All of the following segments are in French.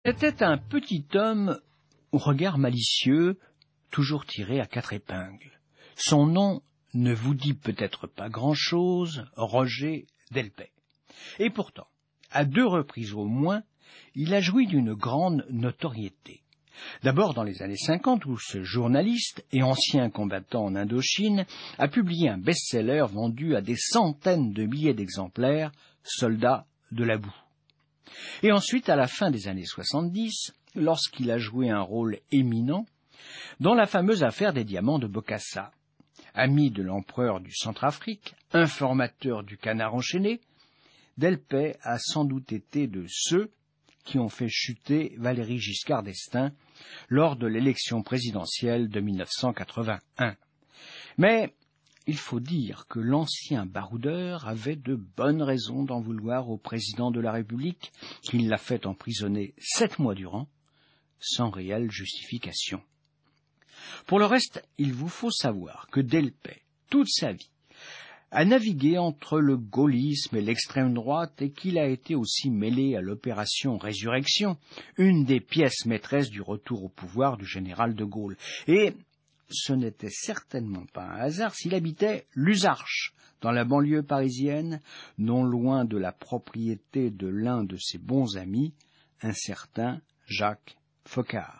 C'était un petit homme au regard malicieux, toujours tiré à quatre épingles. Son nom ne vous dit peut-être pas grand-chose, Roger Delpech. Et pourtant, à 2 reprises au moins, il a joui d'une grande notoriété. D'abord dans les années 50, où ce journaliste et ancien combattant en Indochine a publié un best-seller vendu à des centaines de milliers d'exemplaires, Soldats de la boue. Et ensuite, à la fin des années 70, lorsqu'il a joué un rôle éminent dans la fameuse affaire des diamants de Bokassa. Ami de l'empereur du Centrafrique, informateur du Canard enchaîné, Delpech a sans doute été de ceux qui ont fait chuter Valéry Giscard d'Estaing lors de l'élection présidentielle de 1981. Mais il faut dire que l'ancien baroudeur avait de bonnes raisons d'en vouloir au président de la République, qui l'a fait emprisonner 7 mois durant, sans réelle justification. Pour le reste, il vous faut savoir que Delpech, toute sa vie, a navigué entre le gaullisme et l'extrême droite et qu'il a été aussi mêlé à l'opération Résurrection, une des pièces maîtresses du retour au pouvoir du général de Gaulle. Et ce n'était certainement pas un hasard s'il habitait Luzarches, dans la banlieue parisienne, non loin de la propriété de l'un de ses bons amis, un certain Jacques Foccart.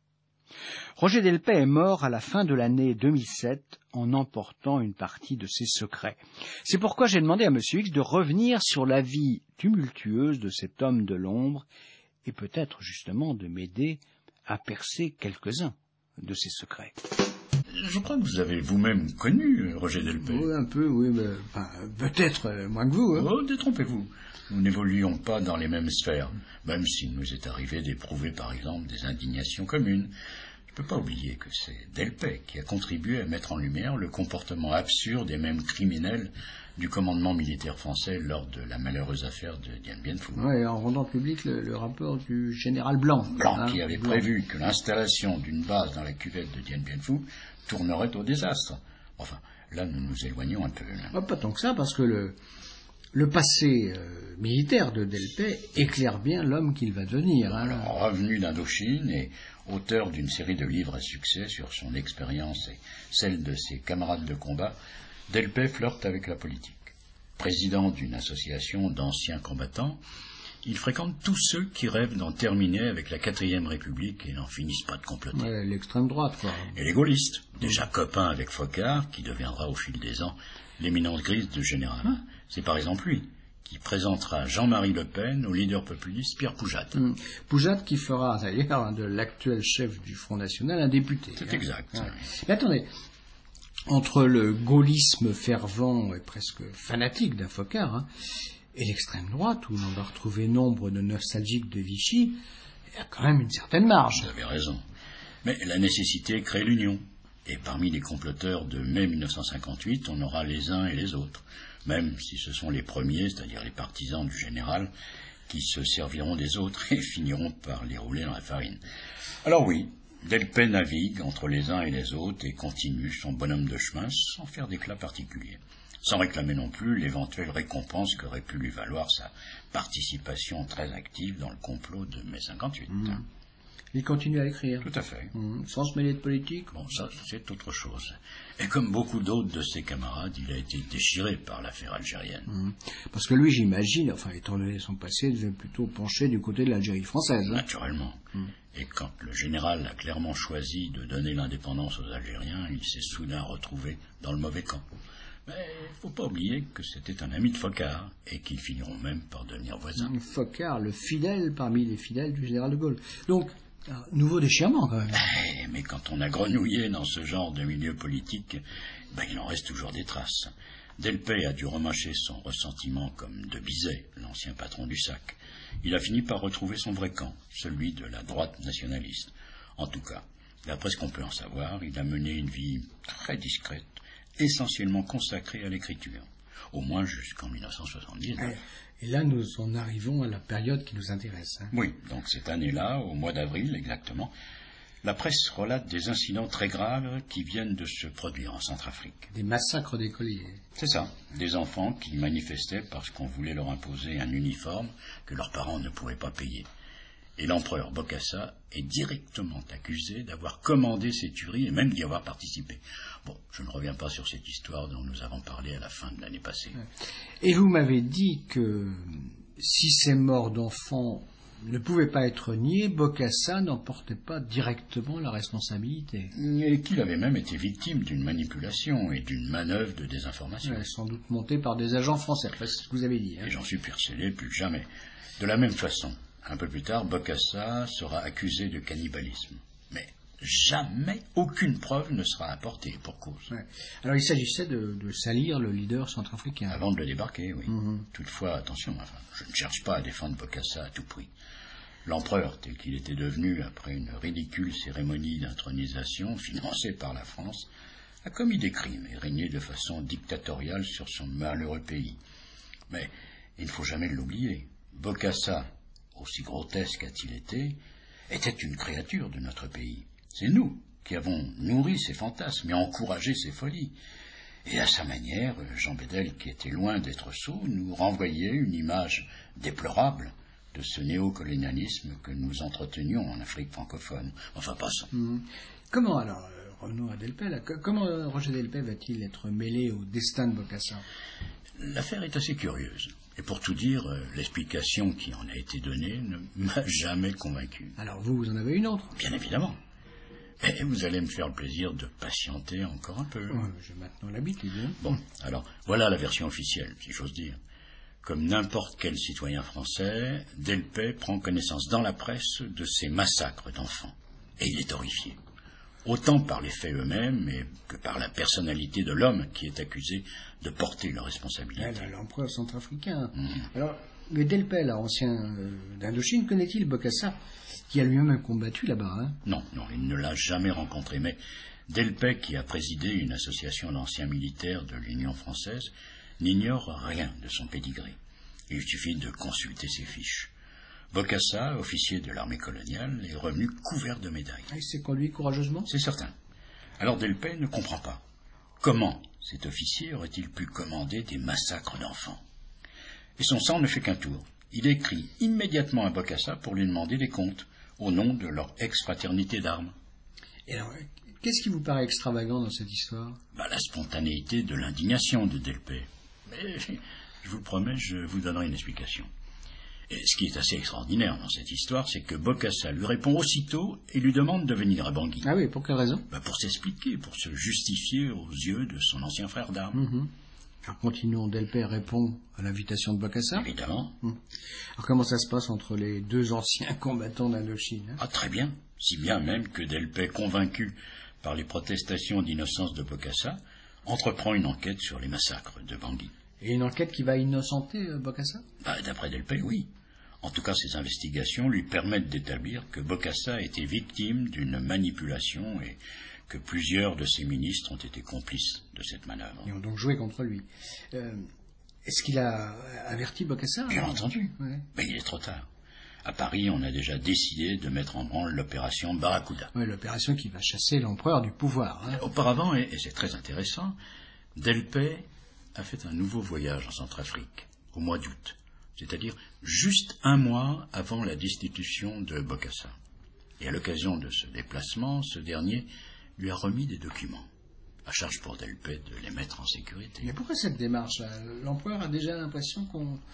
Roger Delpech est mort à la fin de l'année 2007 en emportant une partie de ses secrets. C'est pourquoi j'ai demandé à M. X de revenir sur la vie tumultueuse de cet homme de l'ombre et peut-être justement de m'aider à percer quelques-uns de ses secrets. Je crois que vous avez vous-même connu Roger Delpech. Oui, un peu, oui, mais peut-être moins que vous. Oh, détrompez-vous. Nous n'évoluions pas dans les mêmes sphères, même s'il nous est arrivé d'éprouver par exemple des indignations communes. Je ne peux pas oublier que c'est Delpech qui a contribué à mettre en lumière le comportement absurde et même criminel du commandement militaire français lors de la malheureuse affaire de Dien Bien Phu. Oui, en rendant public le rapport du général Blanc. Qui avait prévu que l'installation d'une base dans la cuvette de Dien Bien Phu tournerait au désastre. Enfin, là nous nous éloignons un peu. Pas tant que ça, parce que le passé militaire de Delpech éclaire bien l'homme qu'il va devenir. Alors, revenu d'Indochine et auteur d'une série de livres à succès sur son expérience et celle de ses camarades de combat, Delpech flirte avec la politique. Président d'une association d'anciens combattants, il fréquente tous ceux qui rêvent d'en terminer avec la 4e République et n'en finissent pas de comploter. Ouais, l'extrême droite, quoi. Et les gaullistes, déjà copains avec Foccart, qui deviendra au fil des ans l'éminence grise de général. C'est par exemple lui qui présentera Jean-Marie Le Pen au leader populiste Pierre Poujade. Poujade qui fera d'ailleurs de l'actuel chef du Front National un député. C'est exact. Ouais. Mais attendez, entre le gaullisme fervent et presque fanatique d'un Foccart et l'extrême droite, où l'on va retrouver nombre de nostalgiques de Vichy, il y a quand même une certaine marge. Vous avez raison. Mais la nécessité crée l'union. Et parmi les comploteurs de mai 1958, on aura les uns et les autres, même si ce sont les premiers, c'est-à-dire les partisans du général, qui se serviront des autres et finiront par les rouler dans la farine. Alors oui, Delpech navigue entre les uns et les autres et continue son bonhomme de chemin sans faire d'éclat particulier, sans réclamer non plus l'éventuelle récompense qu'aurait pu lui valoir sa participation très active dans le complot de mai 58. Il continue à écrire. Tout à fait. Sans se mêler de politique. Bon, ça, c'est autre chose. Et comme beaucoup d'autres de ses camarades, il a été déchiré par l'affaire algérienne. Parce que lui, j'imagine, étant donné son passé, il devait plutôt pencher du côté de l'Algérie française. Naturellement. Et quand le général a clairement choisi de donner l'indépendance aux Algériens, il s'est soudain retrouvé dans le mauvais camp. Mais il ne faut pas oublier que c'était un ami de Foccart et qu'ils finiront même par devenir voisins. Foccart, le fidèle parmi les fidèles du général de Gaulle. Donc, un nouveau déchirement quand même. Mais quand on a grenouillé dans ce genre de milieu politique, il en reste toujours des traces. Delpech a dû remâcher son ressentiment comme de Bizet, l'ancien patron du SAC. Il a fini par retrouver son vrai camp, celui de la droite nationaliste. En tout cas, d'après ce qu'on peut en savoir, il a mené une vie très discrète, essentiellement consacrée à l'écriture, au moins jusqu'en 1970. Et là, nous en arrivons à la période qui nous intéresse. Oui, donc cette année-là, au mois d'avril exactement, la presse relate des incidents très graves qui viennent de se produire en Centrafrique. Des massacres d'écoliers. C'est ça, des enfants qui manifestaient parce qu'on voulait leur imposer un uniforme que leurs parents ne pouvaient pas payer. Et l'empereur Bokassa est directement accusé d'avoir commandé ces tueries et même d'y avoir participé. Bon, je ne reviens pas sur cette histoire dont nous avons parlé à la fin de l'année passée. Et vous m'avez dit que si ces morts d'enfants ne pouvaient pas être niées, Bokassa n'en portait pas directement la responsabilité. Et qu'il avait même été victime d'une manipulation et d'une manœuvre de désinformation. Sans doute montée par des agents français, c'est ce que vous avez dit. Et j'en suis persuadé plus que jamais. De la même façon, un peu plus tard, Bokassa sera accusé de cannibalisme. Mais jamais aucune preuve ne sera apportée pour cause. Alors il s'agissait de salir le leader centrafricain. Avant de le débarquer, oui. Toutefois, attention, je ne cherche pas à défendre Bokassa à tout prix. L'empereur, tel qu'il était devenu après une ridicule cérémonie d'intronisation financée par la France, a commis des crimes et régné de façon dictatoriale sur son malheureux pays. Mais il ne faut jamais l'oublier. Bokassa, aussi grotesque a-t-il été, était une créature de notre pays. C'est nous qui avons nourri ses fantasmes et encouragé ses folies. Et à sa manière, Jean Bédel, qui était loin d'être sot, nous renvoyait une image déplorable de ce néocolonialisme que nous entretenions en Afrique francophone. Enfin, passons. Comment alors, revenons à Delpech, comment Roger Delpech va-t-il être mêlé au destin de Bokassa? L'affaire est assez curieuse. Et pour tout dire, l'explication qui en a été donnée ne m'a jamais convaincu. Alors vous en avez une autre? Bien évidemment. Et vous allez me faire le plaisir de patienter encore un peu. J'ai maintenant l'habitude. Bon, alors, voilà la version officielle, si j'ose dire. Comme n'importe quel citoyen français, Delpech prend connaissance dans la presse de ces massacres d'enfants. Et il est horrifié. Autant par les faits eux-mêmes que par la personnalité de l'homme qui est accusé de porter leur responsabilité. L'empereur centrafricain. Alors, le Delpech, ancien d'Indochine, connaît-il Bokassa, qui a lui-même combattu là-bas? Non, il ne l'a jamais rencontré, mais Delpech, qui a présidé une association d'anciens militaires de l'Union française, n'ignore rien de son pédigré. Il suffit de consulter ses fiches. Bokassa, officier de l'armée coloniale, est revenu couvert de médailles. Il s'est conduit courageusement? C'est certain. Alors Delpech ne comprend pas. Comment cet officier aurait-il pu commander des massacres d'enfants? Et son sang ne fait qu'un tour. Il écrit immédiatement à Bokassa pour lui demander des comptes, au nom de leur ex-fraternité d'armes. Et alors, qu'est-ce qui vous paraît extravagant dans cette histoire? La spontanéité de l'indignation de Delpech. Mais, je vous le promets, je vous donnerai une explication. Et ce qui est assez extraordinaire dans cette histoire, c'est que Bokassa lui répond aussitôt et lui demande de venir à Bangui. Ah oui, pour quelle raison? Pour s'expliquer, pour se justifier aux yeux de son ancien frère d'armes. Alors continuons, Delpech répond à l'invitation de Bokassa. Évidemment. Alors comment ça se passe entre les deux anciens combattants d'Indochine? Très bien. Si bien même que Delpech, convaincu par les protestations d'innocence de Bokassa, entreprend une enquête sur les massacres de Bangui. Et une enquête qui va innocenter Bokassa? D'après Delpech, oui. En tout cas, ces investigations lui permettent d'établir que Bokassa a été victime d'une manipulation et que plusieurs de ses ministres ont été complices de cette manœuvre. Ils ont donc joué contre lui. Est-ce qu'il a averti Bokassa? Bien entendu. Ouais. Mais il est trop tard. À Paris, on a déjà décidé de mettre en branle l'opération Barracuda. Oui, l'opération qui va chasser l'empereur du pouvoir. Auparavant, et c'est très intéressant, Delpech a fait un nouveau voyage en Centrafrique, au mois d'août, c'est-à-dire juste un mois avant la destitution de Bokassa. Et à l'occasion de ce déplacement, ce dernier lui a remis des documents, à charge pour Delpech de les mettre en sécurité. Mais pourquoi cette démarche? L'empereur a déjà l'impression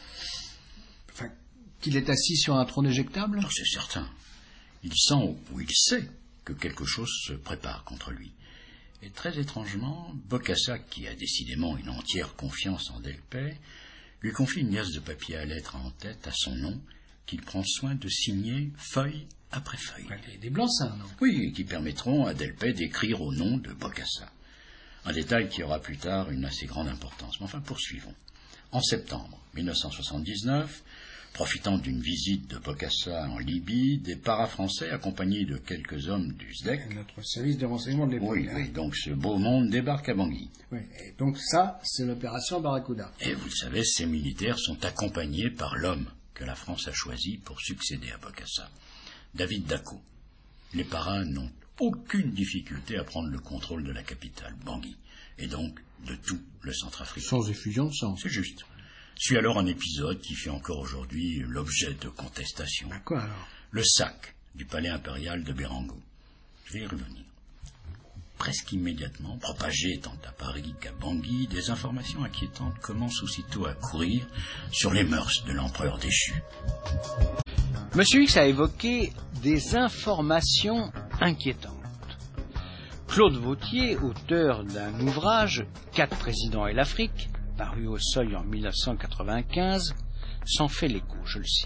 qu'il est assis sur un trône éjectable? C'est certain. Il sent ou il sait que quelque chose se prépare contre lui. Et très étrangement, Bokassa, qui a décidément une entière confiance en Delpech, lui confie une liasse de papier à lettres en tête à son nom, qu'il prend soin de signer feuille après feuille. Des blancs-seings, non? Oui, et qui permettront à Delpech d'écrire au nom de Bokassa. Un détail qui aura plus tard une assez grande importance. Mais enfin, poursuivons. En septembre 1979, profitant d'une visite de Bokassa en Libye, des para-français accompagnés de quelques hommes du SDEC... Notre service de renseignement de l'époque. Oui, donc ce beau monde débarque à Bangui. Oui, et donc ça, c'est l'opération Barracuda. Et vous le savez, ces militaires sont accompagnés par l'homme que la France a choisi pour succéder à Bokassa, David Dacko. Les paras n'ont aucune difficulté à prendre le contrôle de la capitale, Bangui, et donc de tout le Centrafrique. Sans effusion de sang. C'est juste. Suit alors un épisode qui fait encore aujourd'hui l'objet de contestations. Quoi alors? le sac du palais impérial de Bérango. Je vais y revenir. Presque immédiatement, propagées tant à Paris qu'à Bangui, des informations inquiétantes commencent aussitôt à courir sur les mœurs de l'empereur déchu. Monsieur X a évoqué des informations inquiétantes. Claude Vautier, auteur d'un ouvrage « 4 présidents et l'Afrique », paru au Seuil en 1995, s'en fait l'écho, je le cite.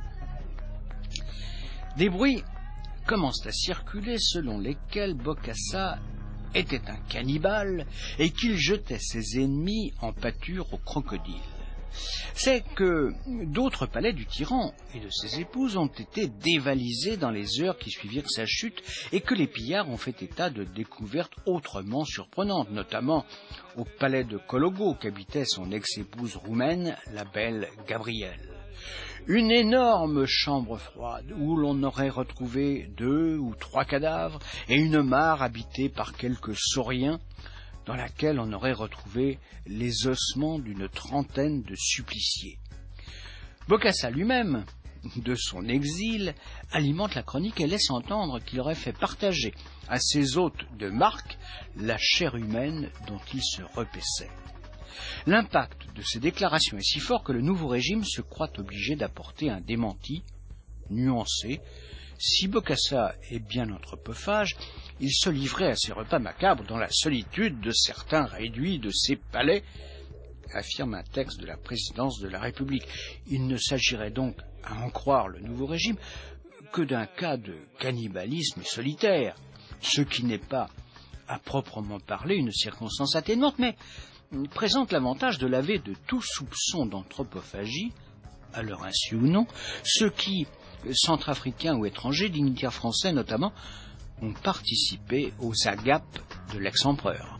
Des bruits commencent à circuler selon lesquels Bokassa était un cannibale et qu'il jetait ses ennemis en pâture aux crocodiles. C'est que d'autres palais du tyran et de ses épouses ont été dévalisés dans les heures qui suivirent sa chute et que les pillards ont fait état de découvertes autrement surprenantes, notamment au palais de Kologo qu'habitait son ex-épouse roumaine, la belle Gabrielle. Une énorme chambre froide où l'on aurait retrouvé 2 ou 3 cadavres et une mare habitée par quelques sauriens dans laquelle on aurait retrouvé les ossements d'une trentaine de suppliciés. Bokassa lui-même, de son exil, alimente la chronique et laisse entendre qu'il aurait fait partager à ses hôtes de marque la chair humaine dont il se repaissait. L'impact de ces déclarations est si fort que le nouveau régime se croit obligé d'apporter un démenti nuancé. Si Bokassa est bien anthropophage, il se livrait à ses repas macabres dans la solitude de certains réduits de ses palais, affirme un texte de la présidence de la République. Il ne s'agirait donc, à en croire le nouveau régime, que d'un cas de cannibalisme solitaire, ce qui n'est pas, à proprement parler, une circonstance atténuante, mais présente l'avantage de laver de tout soupçon d'anthropophagie, à leur insu ou non, ceux qui, centrafricains ou étrangers, dignitaires français notamment, ont participé aux agapes de l'ex-empereur.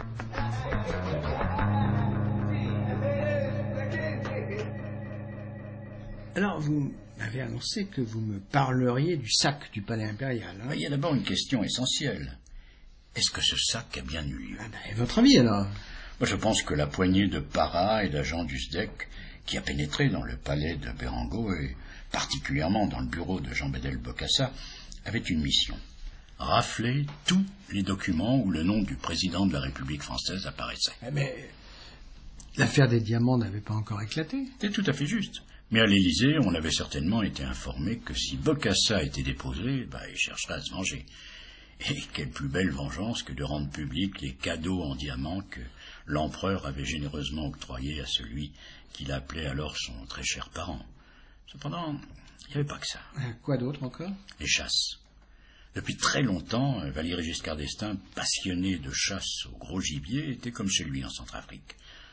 Alors, vous m'avez annoncé que vous me parleriez du sac du palais impérial. Hein? Il y a d'abord une question essentielle. Est-ce que ce sac a bien eu lieu? Et votre avis alors? Moi, je pense que la poignée de paras et d'agents du SDEC qui a pénétré dans le palais de Bérango et particulièrement dans le bureau de Jean-Bédel Bokassa avait une mission. Rafler tous les documents où le nom du président de la République française apparaissait. Mais l'affaire des diamants n'avait pas encore éclaté. C'est tout à fait juste. Mais à l'Élysée, on avait certainement été informé que si Bokassa était déposé, il chercherait à se venger. Et quelle plus belle vengeance que de rendre publics les cadeaux en diamants que l'empereur avait généreusement octroyés à celui qu'il appelait alors son très cher parent. Cependant, il n'y avait pas que ça. Quoi d'autre encore? Les chasses. Depuis très longtemps, Valéry Giscard d'Estaing, passionné de chasse au gros gibier, était comme chez lui en Centrafrique.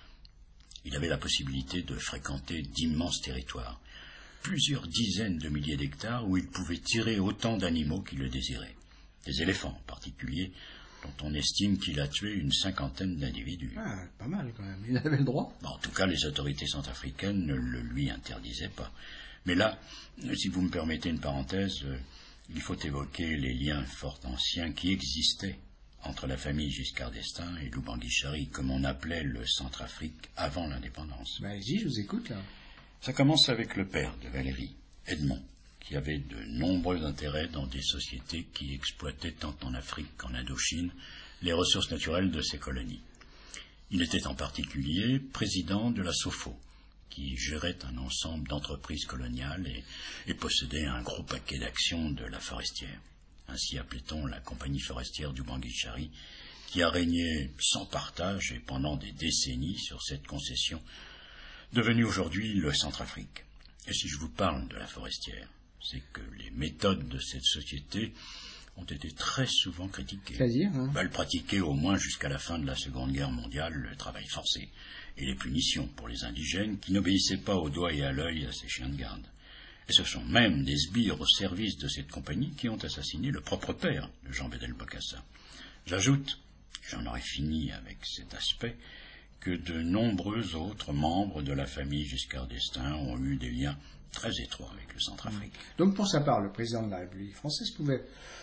Il avait la possibilité de fréquenter d'immenses territoires, plusieurs dizaines de milliers d'hectares où il pouvait tirer autant d'animaux qu'il le désirait. Des éléphants en particulier, dont on estime qu'il a tué une 50aine d'individus. Ah, pas mal quand même. Il avait le droit. En tout cas, les autorités centrafricaines ne le lui interdisaient pas. Mais là, si vous me permettez une parenthèse, il faut évoquer les liens fort anciens qui existaient entre la famille Giscard d'Estaing et Lubangui-Chari, comme on appelait le Centrafrique avant l'indépendance. Allez-y, je vous écoute là. Ça commence avec le père de Valéry, Edmond, qui avait de nombreux intérêts dans des sociétés qui exploitaient tant en Afrique qu'en Indochine les ressources naturelles de ces colonies. Il était en particulier président de la SOFO, qui gérait un ensemble d'entreprises coloniales et possédait un gros paquet d'actions de la forestière. Ainsi appelait-on la compagnie forestière du Bangui-Chari, qui a régné sans partage et pendant des décennies sur cette concession, devenue aujourd'hui le Centrafrique. Et si je vous parle de la forestière, c'est que les méthodes de cette société ont été très souvent critiquées. C'est-à-dire, hein? Elle pratiquait au moins jusqu'à la fin de la Seconde Guerre mondiale le travail forcé et les punitions pour les indigènes qui n'obéissaient pas au doigt et à l'œil à ces chiens de garde. Et ce sont même des sbires au service de cette compagnie qui ont assassiné le propre père de Jean-Bédel Bokassa. J'ajoute, j'en aurais fini avec cet aspect, que de nombreux autres membres de la famille Giscard d'Estaing ont eu des liens très étroits avec le Centrafrique. Donc pour sa part, le président de la République française pouvait,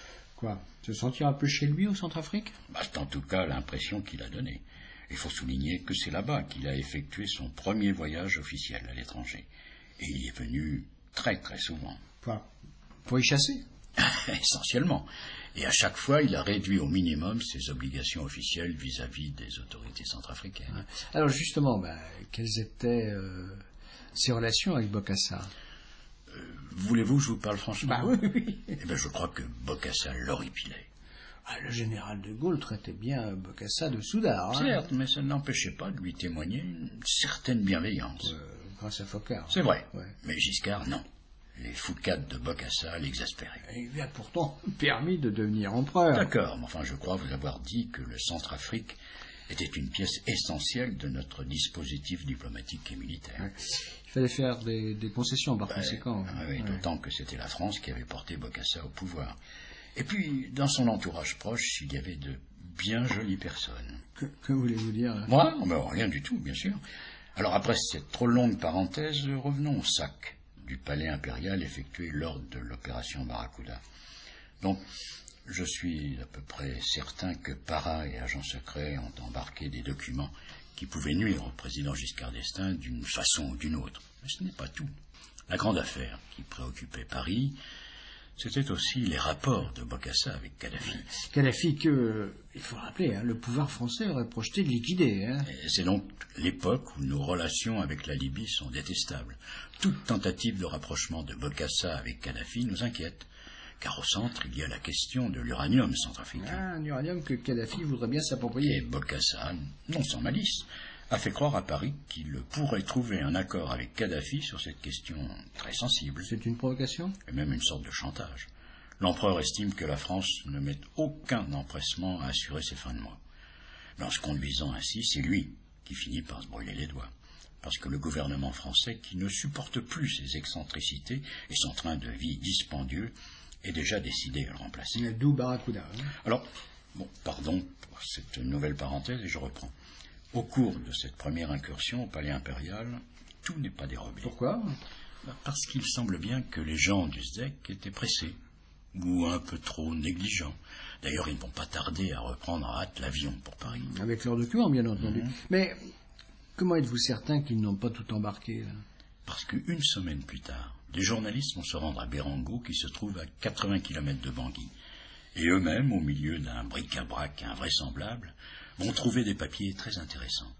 se sentir un peu chez lui au Centrafrique? C'est en tout cas l'impression qu'il a donnée. Il faut souligner que c'est là-bas qu'il a effectué son premier voyage officiel à l'étranger. Et il y est venu très très souvent. Pour y chasser. Essentiellement. Et à chaque fois, il a réduit au minimum ses obligations officielles vis-à-vis des autorités centrafricaines. Alors justement, quelles étaient ses relations avec Bokassa? Voulez-vous que je vous parle franchement? Oui. Eh bien, je crois que Bokassa l'horripilait. Le général de Gaulle traitait bien Bokassa de soudard. Certes, mais ça ne l'empêchait pas de lui témoigner une certaine bienveillance. Grâce à Foccart. C'est vrai. Ouais. Mais Giscard, non. Les foucades de Bokassa l'exaspéraient. Il lui a pourtant permis de devenir empereur. D'accord, mais enfin, je crois vous avoir dit que le Centrafrique était une pièce essentielle de notre dispositif diplomatique et militaire. Ouais. Il fallait faire des concessions par conséquent. Oui, d'autant que c'était la France qui avait porté Bokassa au pouvoir. Et puis, dans son entourage proche, il y avait de bien jolies personnes. Que voulez-vous dire là? Moi? Rien du tout, bien sûr. Alors après cette trop longue parenthèse, revenons au sac du palais impérial effectué lors de l'opération Barracuda. Donc, je suis à peu près certain que Parra et agents secrets ont embarqué des documents qui pouvaient nuire au président Giscard d'Estaing d'une façon ou d'une autre. Mais ce n'est pas tout. La grande affaire qui préoccupait Paris, c'était aussi les rapports de Bokassa avec Kadhafi. Kadhafi que, il faut rappeler, le pouvoir français aurait projeté de liquider. C'est donc l'époque où nos relations avec la Libye sont détestables. Toute tentative de rapprochement de Bokassa avec Kadhafi nous inquiète, car au centre, il y a la question de l'uranium centrafricain. Un uranium que Kadhafi voudrait bien s'approprier. Et Bokassa, non sans malice, a fait croire à Paris qu'il pourrait trouver un accord avec Kadhafi sur cette question très sensible. C'est une provocation? Et même une sorte de chantage. L'empereur estime que la France ne met aucun empressement à assurer ses fins de mois. Mais en se conduisant ainsi, c'est lui qui finit par se brûler les doigts. Parce que le gouvernement français, qui ne supporte plus ses excentricités et son train de vie dispendieux, est déjà décidé à le remplacer. D'où Barracuda. Alors, pardon pour cette nouvelle parenthèse, et je reprends. Au cours de cette première incursion au palais impérial, tout n'est pas dérobé. Pourquoi? Parce qu'il semble bien que les gens du SDEC étaient pressés, ou un peu trop négligents. D'ailleurs, ils ne vont pas tarder à reprendre en hâte l'avion pour Paris. Avec leurs documents, bien entendu. Mais comment êtes-vous certain qu'ils n'ont pas tout embarqué là? Parce qu'une semaine plus tard, des journalistes vont se rendre à Bérango, qui se trouve à 80 km de Bangui. Et eux-mêmes, au milieu d'un bric-à-brac invraisemblable, vont trouver des papiers très intéressants.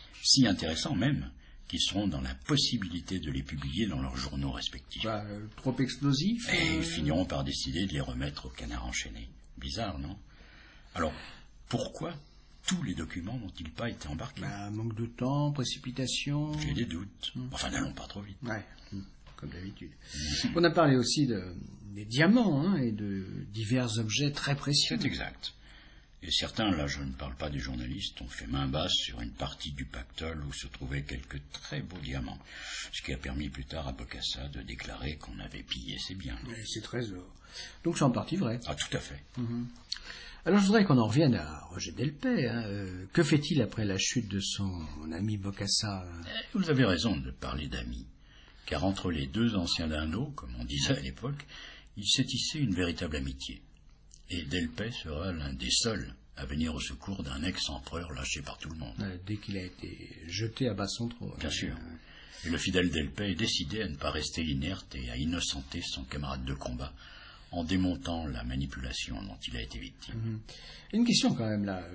Si intéressants même, qu'ils seront dans la possibilité de les publier dans leurs journaux respectifs. Trop explosifs Et ils finiront par décider de les remettre au canard enchaîné. Bizarre, non? Alors, pourquoi tous les documents n'ont-ils pas été embarqués? Manque de temps, précipitation... J'ai des doutes. Enfin, n'allons pas trop vite. Ouais, comme d'habitude. On a parlé aussi des diamants et de divers objets très précieux. C'est exact. Et certains, là je ne parle pas des journalistes, ont fait main basse sur une partie du pactole où se trouvaient quelques très beaux diamants, ce qui a permis plus tard à Bokassa de déclarer qu'on avait pillé ses biens. Et ses trésors. Donc c'est en partie vrai. Ah, tout à fait. Alors je voudrais qu'on en revienne à Roger Delpech. Que fait-il après la chute de son ami Bokassa? Vous avez raison de parler d'amis, car entre les deux anciens dindos, comme on disait à l'époque, il s'est tissé une véritable amitié. Et Delpech sera l'un des seuls à venir au secours d'un ex-empereur lâché par tout le monde. Dès qu'il a été jeté à bas son trône. Bien sûr. Et le fidèle Delpech est décidé à ne pas rester inerte et à innocenter son camarade de combat en démontant la manipulation dont il a été victime. Une question quand même là.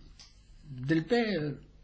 Delpech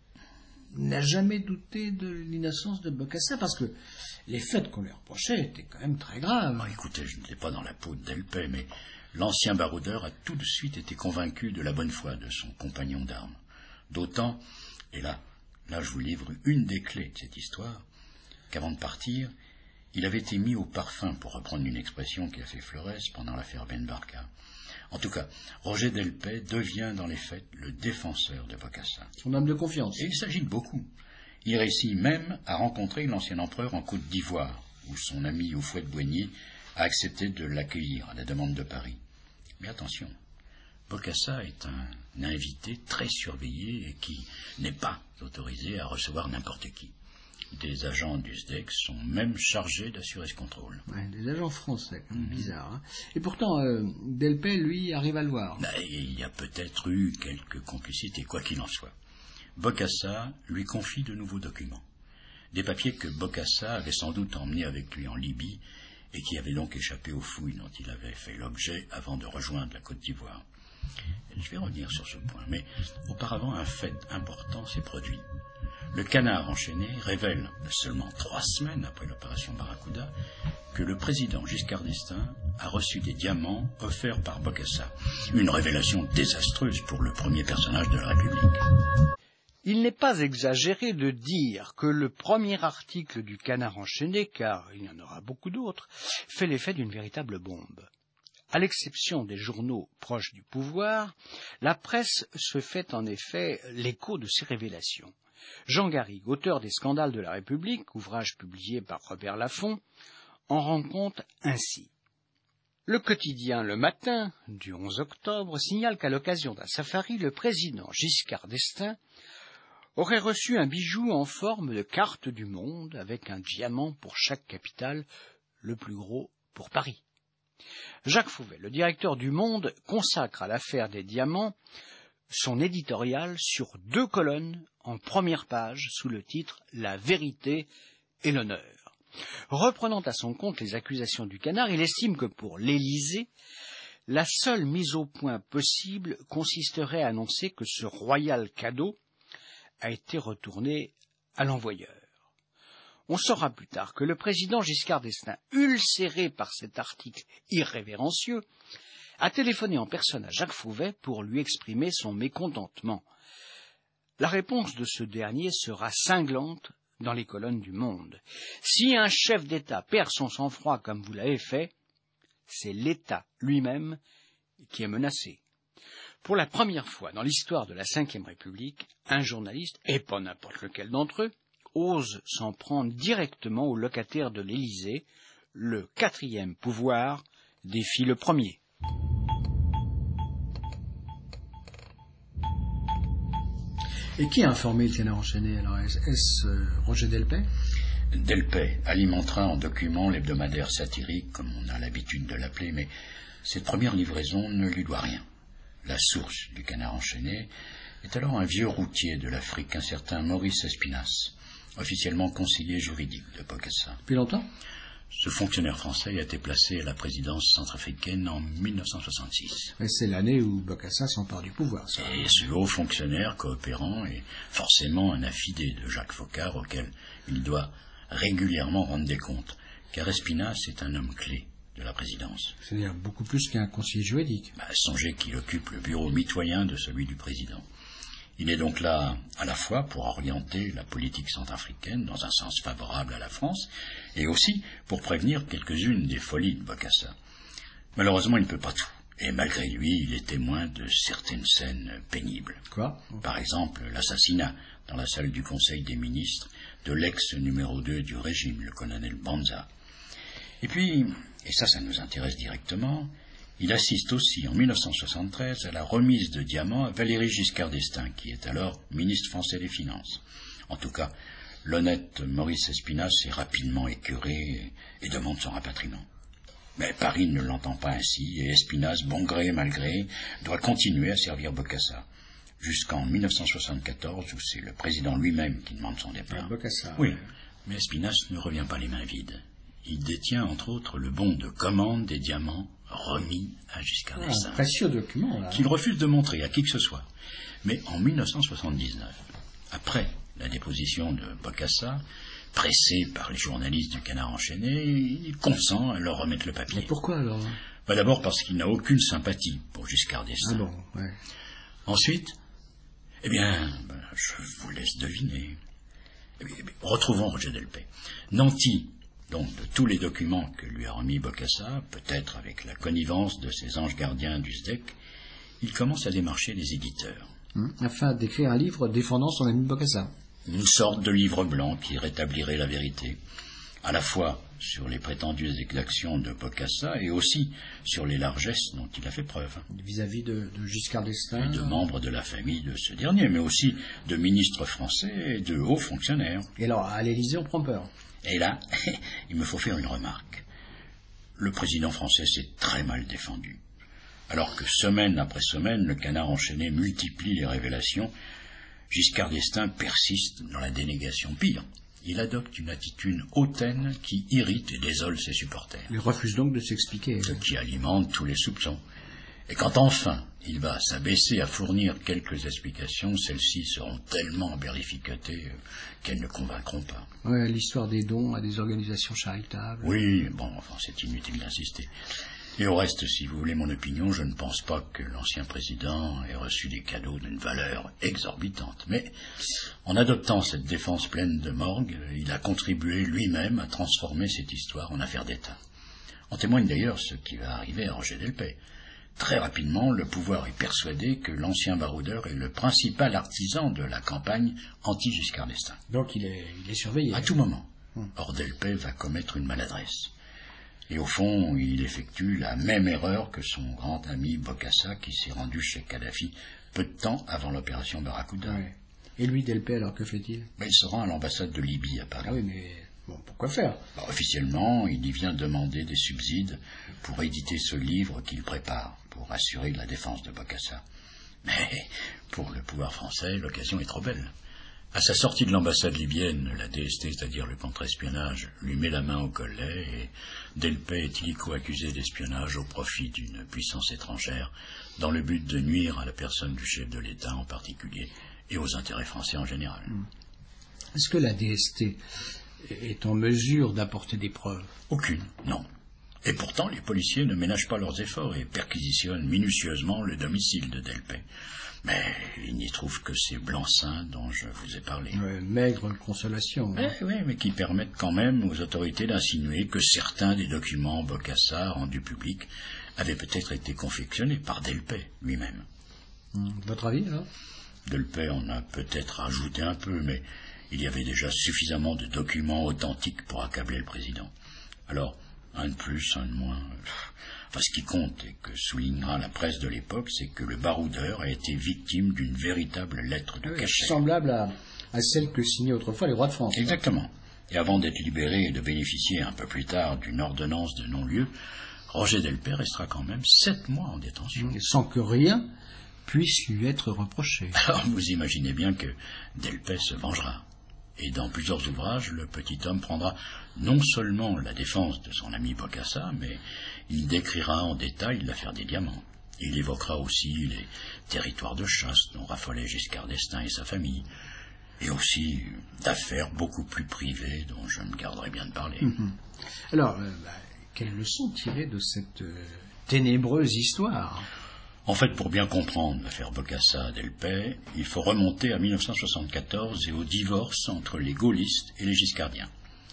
n'a jamais douté de l'innocence de Bokassa parce que les faits qu'on lui reprochait étaient quand même très graves. Écoutez, je n'étais pas dans la peau de Delpech, mais l'ancien baroudeur a tout de suite été convaincu de la bonne foi de son compagnon d'armes. D'autant, et là je vous livre une des clés de cette histoire, qu'avant de partir, il avait été mis au parfum, pour reprendre une expression qui a fait Flores pendant l'affaire Ben Barka. En tout cas, Roger Delpech devient dans les faits le défenseur de Bokassa. Son homme de confiance. Et il s'agit de beaucoup. Il réussit même à rencontrer l'ancien empereur en Côte d'Ivoire, où son ami Houphouët-Boigny a accepté de l'accueillir à la demande de Paris. Mais attention, Bokassa est un invité très surveillé et qui n'est pas autorisé à recevoir n'importe qui. Des agents du SDEC sont même chargés d'assurer ce contrôle. Des agents français, bizarre. Et pourtant, Delpech, lui, arrive à le voir. Il y a peut-être eu quelques complicités, quoi qu'il en soit. Bokassa lui confie de nouveaux documents. Des papiers que Bokassa avait sans doute emmenés avec lui en Libye et qui avait donc échappé aux fouilles dont il avait fait l'objet avant de rejoindre la Côte d'Ivoire. Je vais revenir sur ce point, mais auparavant un fait important s'est produit. Le Canard enchaîné révèle, seulement 3 semaines après l'opération Barracuda, que le président Giscard d'Estaing a reçu des diamants offerts par Bokassa. Une révélation désastreuse pour le premier personnage de la République. Il n'est pas exagéré de dire que le premier article du Canard enchaîné, car il y en aura beaucoup d'autres, fait l'effet d'une véritable bombe. À l'exception des journaux proches du pouvoir, la presse se fait en effet l'écho de ces révélations. Jean Garrigue, auteur des Scandales de la République, ouvrage publié par Robert Laffont, en rend compte ainsi. Le quotidien Le Matin, du 11 octobre, signale qu'à l'occasion d'un safari, le président Giscard d'Estaing aurait reçu un bijou en forme de carte du monde, avec un diamant pour chaque capitale, le plus gros pour Paris. Jacques Fouvet, le directeur du Monde, consacre à l'affaire des diamants son éditorial sur 2 colonnes en première page sous le titre « La vérité et l'honneur ». Reprenant à son compte les accusations du Canard, il estime que pour l'Élysée, la seule mise au point possible consisterait à annoncer que ce royal cadeau a été retourné à l'envoyeur. On saura plus tard que le président Giscard d'Estaing, ulcéré par cet article irrévérencieux, a téléphoné en personne à Jacques Fouvet pour lui exprimer son mécontentement. La réponse de ce dernier sera cinglante dans les colonnes du Monde. Si un chef d'État perd son sang-froid comme vous l'avez fait, c'est l'État lui-même qui est menacé. Pour la première fois dans l'histoire de la Ve République, un journaliste, et pas n'importe lequel d'entre eux, ose s'en prendre directement au locataire de l'Élysée. Le 4e pouvoir défie le 1er. Et qui a informé le Canard enchaîné? Alors, est-ce Roger Delpech? Delpech alimentera en documents l'hebdomadaire satirique, comme on a l'habitude de l'appeler, mais cette première livraison ne lui doit rien. La source du Canard enchaîné est alors un vieux routier de l'Afrique, un certain Maurice Espinasse, officiellement conseiller juridique de Bokassa. Depuis longtemps? Ce fonctionnaire français a été placé à la présidence centrafricaine en 1966. Et c'est l'année où Bokassa s'empare du pouvoir, ça. Et ce haut fonctionnaire coopérant est forcément un affidé de Jacques Foccart auquel il doit régulièrement rendre des comptes, car Espinasse est un homme clé de la présidence. C'est-à-dire beaucoup plus qu'un conseiller juridique. Songez qu'il occupe le bureau mitoyen de celui du président. Il est donc là à la fois pour orienter la politique centrafricaine dans un sens favorable à la France et aussi pour prévenir quelques-unes des folies de Bokassa. Malheureusement, il ne peut pas tout. Et malgré lui, il est témoin de certaines scènes pénibles. Quoi? Par exemple, l'assassinat dans la salle du Conseil des ministres de l'ex-numéro 2 du régime, le colonel Banza. Et puis, et ça nous intéresse directement, il assiste aussi en 1973 à la remise de diamants à Valéry Giscard d'Estaing, qui est alors ministre français des Finances. En tout cas, l'honnête Maurice Espinasse est rapidement écœuré et demande son rapatriement. Mais Paris ne l'entend pas ainsi, et Espinasse, bon gré mal gré, doit continuer à servir Bokassa. Jusqu'en 1974, où c'est le président lui-même qui demande son départ. Bokassa. Oui, mais Espinasse ne revient pas les mains vides. Il détient, entre autres, le bon de commande des diamants remis à Giscard d'Estaing. Un précieux document, là. Qu'il refuse de montrer à qui que ce soit. Mais en 1979, après la déposition de Bokassa, pressé par les journalistes du Canard enchaîné, il consent à leur remettre le papier. Mais pourquoi alors? D'abord parce qu'il n'a aucune sympathie pour Giscard d'Estaing. Ah bon, ouais. Ensuite, je vous laisse deviner. Retrouvons Roger Delpech. Nanti, donc de tous les documents que lui a remis Bokassa, peut-être avec la connivence de ses anges gardiens du SDEC, il commence à démarcher les éditeurs. Afin d'écrire un livre défendant son ami Bokassa. Une sorte de livre blanc qui rétablirait la vérité, à la fois sur les prétendues exactions de Bokassa et aussi sur les largesses dont il a fait preuve. Vis-à-vis de Giscard d'Estaing. Et de membres de la famille de ce dernier, mais aussi de ministres français et de hauts fonctionnaires. Et alors, à l'Élysée, on prend peur. Et là, il me faut faire une remarque. Le président français s'est très mal défendu. Alors que semaine après semaine, le Canard enchaîné multiplie les révélations, Giscard d'Estaing persiste dans la dénégation. Pire, il adopte une attitude hautaine qui irrite et désole ses supporters. Il refuse donc de s'expliquer. Ce qui alimente tous les soupçons. Et quand enfin il va s'abaisser à fournir quelques explications, celles-ci seront tellement berlificotées qu'elles ne convaincront pas. Ouais, l'histoire des dons à des organisations charitables. Oui, bon, enfin, c'est inutile d'insister. Et au reste, si vous voulez mon opinion, je ne pense pas que l'ancien président ait reçu des cadeaux d'une valeur exorbitante. Mais en adoptant cette défense pleine de morgue, il a contribué lui-même à transformer cette histoire en affaire d'État. En témoigne d'ailleurs ce qui va arriver à Roger Delpech. Très rapidement, le pouvoir est persuadé que l'ancien baroudeur est le principal artisan de la campagne anti-Giscard d'Estaing. Donc il est surveillé. À tout moment. Or, Delpech va commettre une maladresse. Et au fond, il effectue la même erreur que son grand ami Bokassa qui s'est rendu chez Kadhafi peu de temps avant l'opération Barracuda. Ouais. Et lui, Delpech, alors que fait-il? Il se rend à l'ambassade de Libye à Paris. Ah oui, mais bon, pourquoi faire? Officiellement, il y vient demander des subsides pour éditer ce livre qu'il prépare, pour assurer la défense de Bokassa. Mais pour le pouvoir français, l'occasion est trop belle. À sa sortie de l'ambassade libyenne, la DST, c'est-à-dire le contre-espionnage, lui met la main au collet et Delpech est illico accusé d'espionnage au profit d'une puissance étrangère dans le but de nuire à la personne du chef de l'État en particulier et aux intérêts français en général. Est-ce que la DST est en mesure d'apporter des preuves? Aucune, non. Et pourtant, les policiers ne ménagent pas leurs efforts et perquisitionnent minutieusement le domicile de Delpech. Mais ils n'y trouvent que ces blancs-seings dont je vous ai parlé. Maigre consolation. Oui, mais qui permettent quand même aux autorités d'insinuer que certains des documents Bokassa rendus publics avaient peut-être été confectionnés par Delpech lui-même. Votre avis, alors? Delpech en a peut-être ajouté un peu, mais il y avait déjà suffisamment de documents authentiques pour accabler le président. Alors, un de plus, un de moins. Enfin, ce qui compte et que soulignera la presse de l'époque, c'est que le baroudeur a été victime d'une véritable lettre de cachet. Semblable à celle que signaient autrefois les rois de France. Exactement. Et avant d'être libéré et de bénéficier un peu plus tard d'une ordonnance de non-lieu, Roger Delpech restera quand même 7 mois en détention. Sans que rien puisse lui être reproché. Alors vous imaginez bien que Delpech se vengera. Et dans plusieurs ouvrages, le petit homme prendra non seulement la défense de son ami Bokassa, mais il décrira en détail l'affaire des diamants. Il évoquera aussi les territoires de chasse dont raffolait Giscard d'Estaing et sa famille, et aussi d'affaires beaucoup plus privées dont je me garderai bien de parler. Alors, quelle leçon tirer de cette ténébreuse histoire? En fait, pour bien comprendre l'affaire Bokassa-Delpech, il faut remonter à 1974 et au divorce entre les gaullistes et les giscardiens.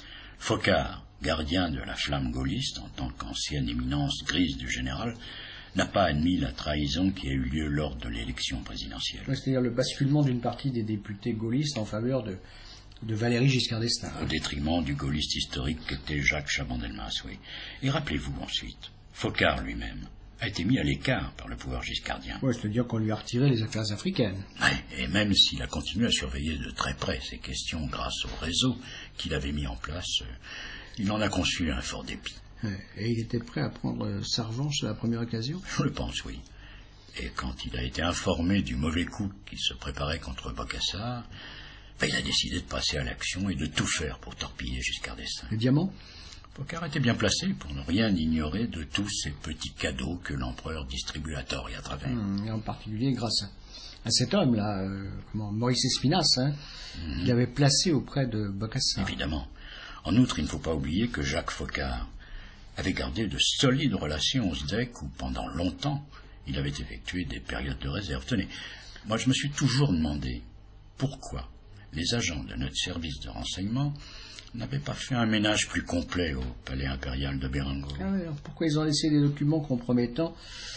Foccart, gardien de la flamme gaulliste en tant qu'ancienne éminence grise du général, n'a pas admis la trahison qui a eu lieu lors de l'élection présidentielle. C'est-à-dire le basculement d'une partie des députés gaullistes en faveur de Valéry Giscard d'Estaing. Au détriment du gaulliste historique qu'était Jacques Chaban-Delmas, oui. Et rappelez-vous ensuite, Foccart lui-même a été mis à l'écart par le pouvoir giscardien. Oui, c'est-à-dire qu'on lui a retiré les affaires africaines. Et même s'il a continué à surveiller de très près ces questions grâce au réseau qu'il avait mis en place, il en a conçu un fort dépit. Et il était prêt à prendre sa revanche à la première occasion? Je le pense, oui. Et quand il a été informé du mauvais coup qui se préparait contre Bokassa, il a décidé de passer à l'action et de tout faire pour torpiller Giscard d'Estaing. Les diamants? Foccart était bien placé pour ne rien ignorer de tous ces petits cadeaux que l'empereur distribue à tort et à travers. Et en particulier grâce à cet homme-là, Maurice Espinasse, qu'il avait placé auprès de Bokassa. Évidemment. En outre, il ne faut pas oublier que Jacques Foccart avait gardé de solides relations au SDEC où, pendant longtemps, il avait effectué des périodes de réserve. Tenez, moi je me suis toujours demandé pourquoi les agents de notre service de renseignement n'avaient pas fait un ménage plus complet au palais impérial de Bérengo. Alors pourquoi ils ont laissé des documents compromettants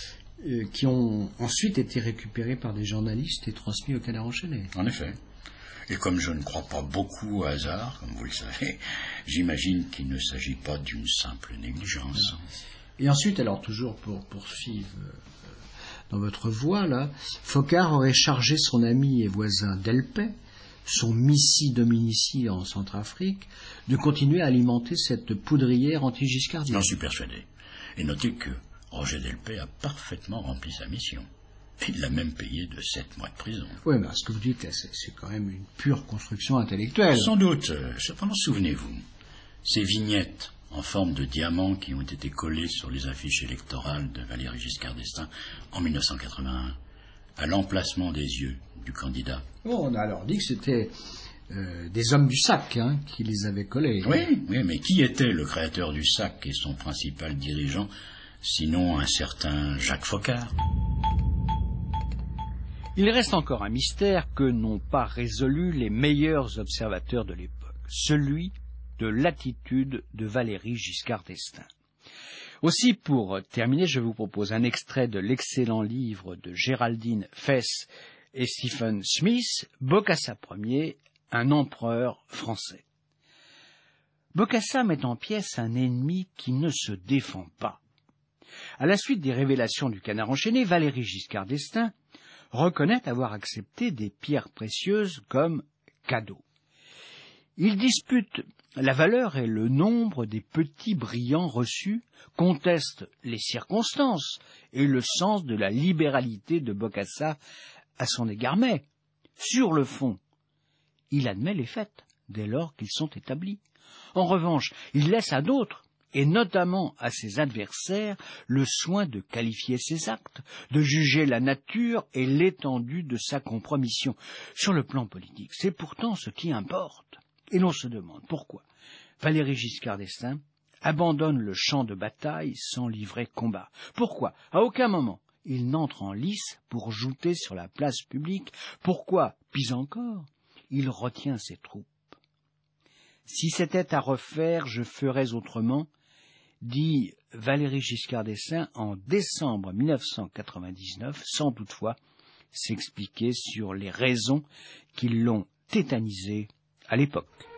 qui ont ensuite été récupérés par des journalistes et transmis au Canard enchaîné? En effet. Et comme je ne crois pas beaucoup au hasard, comme vous le savez, j'imagine qu'il ne s'agit pas d'une simple négligence. Et ensuite, alors toujours pour poursuivre dans votre voie, là, Foccart aurait chargé son ami et voisin Delpech, son missi dominici en Centrafrique, de continuer à alimenter cette poudrière anti-giscardienne. J'en suis persuadé. Et notez que Roger Delpech a parfaitement rempli sa mission. Et il l'a même payé de 7 mois de prison. Oui, mais ce que vous dites, c'est quand même une pure construction intellectuelle. Sans doute. Cependant, souvenez-vous, ces vignettes en forme de diamants qui ont été collées sur les affiches électorales de Valéry Giscard d'Estaing en 1981, à l'emplacement des yeux du candidat. Bon, on a alors dit que c'était des hommes du sac qui les avaient collés. Oui, mais qui était le créateur du sac et son principal dirigeant, sinon un certain Jacques Foccart? Il reste encore un mystère que n'ont pas résolu les meilleurs observateurs de l'époque, celui de l'attitude de Valéry Giscard d'Estaing. Aussi, pour terminer, je vous propose un extrait de l'excellent livre de Géraldine Fess et Stephen Smith, Bokassa Ier, un empereur français. Bokassa met en pièces un ennemi qui ne se défend pas. À la suite des révélations du Canard enchaîné, Valéry Giscard d'Estaing reconnaît avoir accepté des pierres précieuses comme cadeaux. Il dispute la valeur et le nombre des petits brillants reçus, conteste les circonstances et le sens de la libéralité de Bokassa à son égard, mais, sur le fond, il admet les faits dès lors qu'ils sont établis. En revanche, il laisse à d'autres, et notamment à ses adversaires, le soin de qualifier ses actes, de juger la nature et l'étendue de sa compromission. Sur le plan politique, c'est pourtant ce qui importe. Et l'on se demande pourquoi Valéry Giscard d'Estaing abandonne le champ de bataille sans livrer combat. Pourquoi, à aucun moment, il n'entre en lice pour jouter sur la place publique. Pourquoi, pis encore, il retient ses troupes. Si c'était à refaire, je ferais autrement, dit Valéry Giscard d'Estaing en décembre 1999, sans toutefois s'expliquer sur les raisons qui l'ont tétanisé à l'époque.